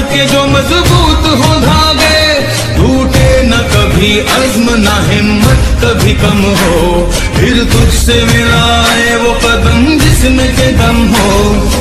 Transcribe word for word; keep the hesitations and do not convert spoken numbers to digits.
के जो मजबूत हो धागे, टूटे न कभी अज़्म न हिम्मत कभी कम हो, फिर तुझसे मिलाए वो कदम जिसमें के दम हो।